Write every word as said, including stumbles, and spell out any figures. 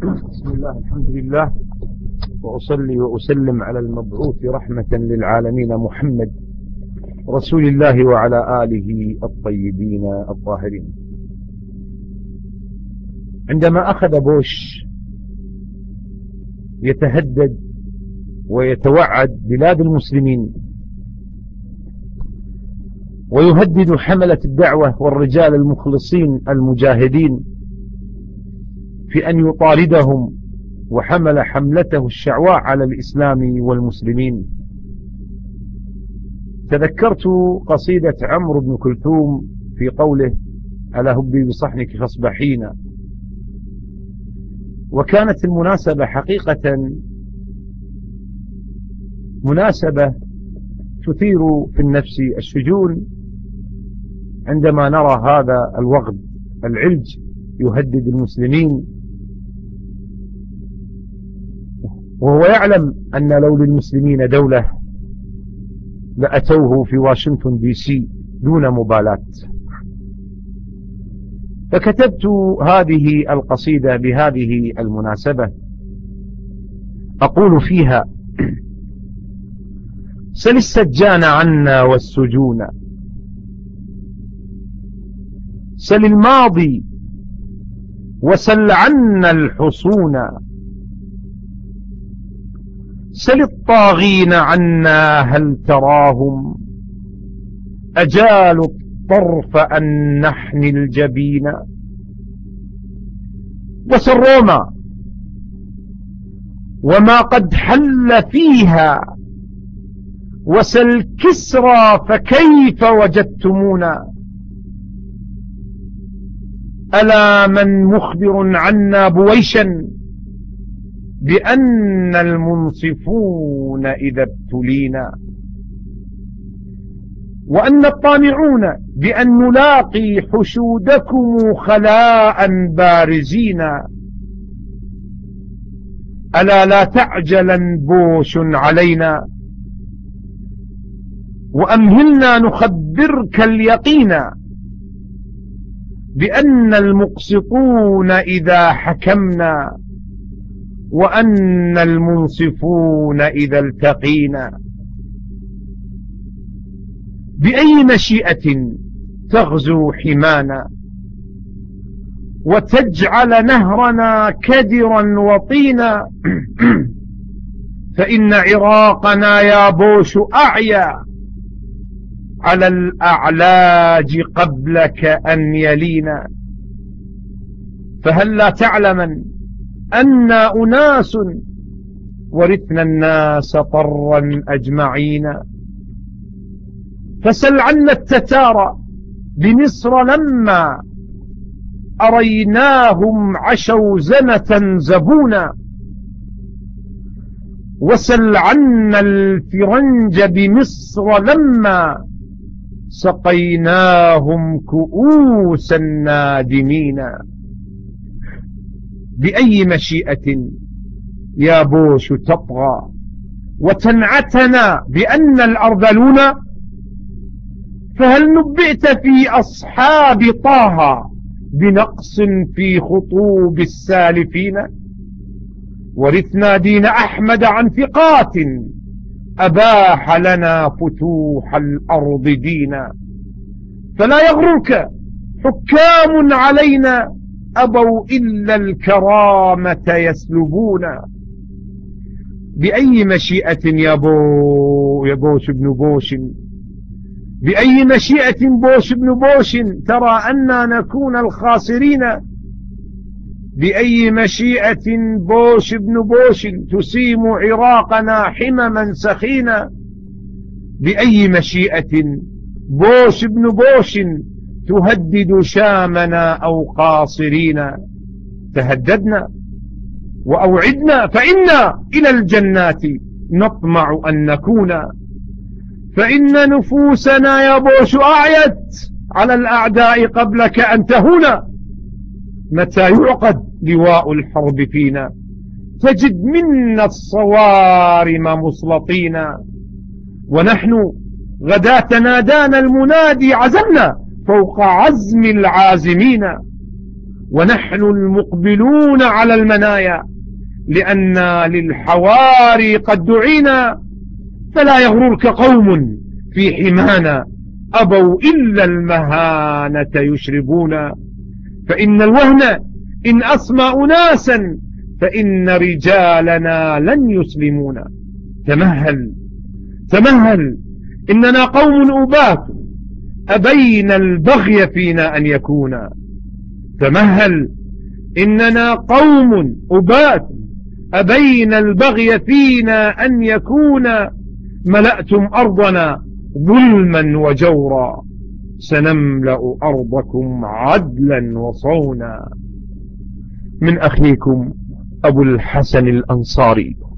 بسم الله، الحمد لله، وأصلي وأسلم على المبعوث رحمة للعالمين محمد رسول الله وعلى آله الطيبين الطاهرين. عندما أخذ بوش يتهدد ويتوعد بلاد المسلمين ويهدد حملة الدعوة والرجال المخلصين المجاهدين في أن يطاردهم، وحمل حملته الشعواء على الإسلام والمسلمين، تذكرت قصيدة عمرو بن كلثوم في قوله: ألا هبي بصحنك فاصبحين. وكانت المناسبة حقيقة مناسبة تثير في النفس الشجون عندما نرى هذا الوغد العلج يهدد المسلمين، وهو يعلم أن لو للمسلمين دولة لأتوه في واشنطن دي سي دون مبالاة. فكتبت هذه القصيدة بهذه المناسبة أقول فيها: سل السجان عنا والسجون، سل الماضي وسل عنا الحصون، سل الطاغين عنا هل تراهم أجالوا الطرف أن نحني الجبين، وسل روما وما قد حل فيها، وسل كسرى فكيف وجدتمونا، ألا من مخبر عنا بويشا بأن المنصفون إذا ابتلينا، وأن الطامعون بأن نلاقي حشودكم خلاء بارزين، ألا لا تعجلا بوش علينا، وأمهلنا نخبرك اليقين بأن المقسطون إذا حكمنا، وأن المنصفون إذا التقينا. بأي مشيئة تغزو حمانا وتجعل نهرنا كدرا وطينا، فإن عراقنا يا بوش أعيا على الأعلاج قبلك أن يلينا، فهل لا تعلمن أنا أناس ورثنا الناس طرا أجمعين، فسل عنا التتار بمصر لما أريناهم عشوا زنة زبونا، وسل عنا الفرنج بمصر لما سقيناهم كؤوسا نادمين. بأي مشيئة يا بوش تطغى وتنعتنا بأن الأرذلون، فهل نبئت في أصحاب طه بنقص في خطوب السالفين، ورثنا دين أحمد عن ثقات أباح لنا فتوح الأرض دينا، فلا يغرك حكام علينا أبوا إلا الكرامة يسلبون. بأي مشيئة يا بو يا بوش بن بوش، بأي مشيئة بوش بن بوش ترى أننا نكون الخاسرين، بأي مشيئة بوش بن بوش تسيم عراقنا حمما سخينا، بأي مشيئة بوش بن بوش تهدد شامنا أو قاصرين. تهددنا وأوعدنا فإنا إلى الجنات نطمع أن نكون، فإن نفوسنا يا بوش أعيت على الأعداء قبلك أن تهونا، متى يعقد لواء الحرب فينا تجد منا الصوارم مسلطين، ونحن غداة نادانا المنادي عزمنا فوق عزم العازمين، ونحن المقبلون على المنايا، لأن للحواري قد دعينا. فلا يغررك قوم في حمانا أبوا إلا المهانة يشربون. فإن الوهن إن أصمى أناسا فإن رجالنا لن يسلمون. تمهل تمهل إننا قوم أبات أبين البغي فينا أن يكون. تمهل إننا قوم أبات أبين البغي فينا أن يكون. ملأتم أرضنا ظلما وجورا سنملأ أرضكم عدلا وصونا. من أخيكم أبو الحسن الأنصاري.